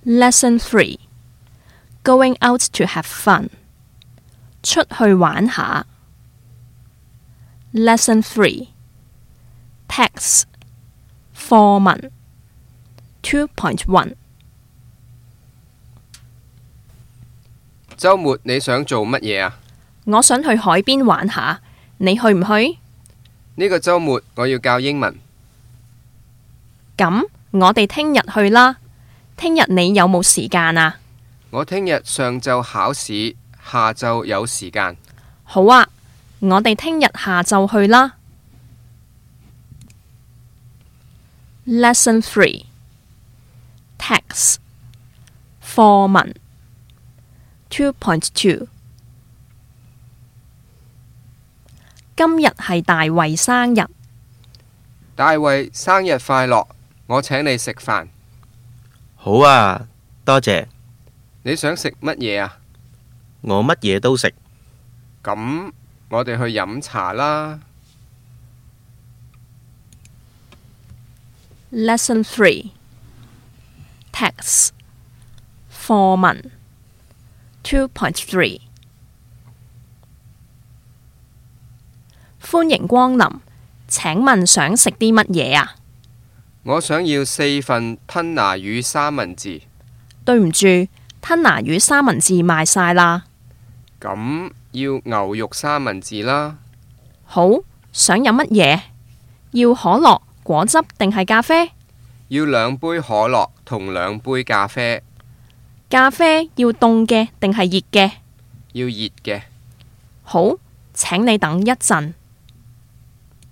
Lesson 3 Going out to have fun 出去玩下。 Lesson 3 Text 課文 2.1 週末你想做乜嘢啊？ 我想去海邊玩下，你去唔去？ 呢個週末我要教英文。 咁我哋聽日去啦。聽日你有冇時間啊？ 我聽日上晝考試，下晝有時間。 好啊，我哋聽日下晝去啦。Lesson 3 Text 課文 2.2 今日係大衛生日。 大衛生日快樂，我請你食飯。 好啊，多謝。 你想食乜嘢啊？ 我乜嘢都食。 咁我哋去飲茶啦。 Lesson 3 Text 課文 2.3 歡迎光臨，請問想食啲乜嘢啊？ 我想要4份吞拿魚三文治。 對唔住，吞拿魚三文治賣晒啦。 咁要牛肉三文治啦。 好，想飲乜嘢？要可樂、果汁定係咖啡？ 要2杯可樂同2杯咖啡。 咖啡要凍嘅定係熱嘅？ 要熱嘅。 好，請你等一陣。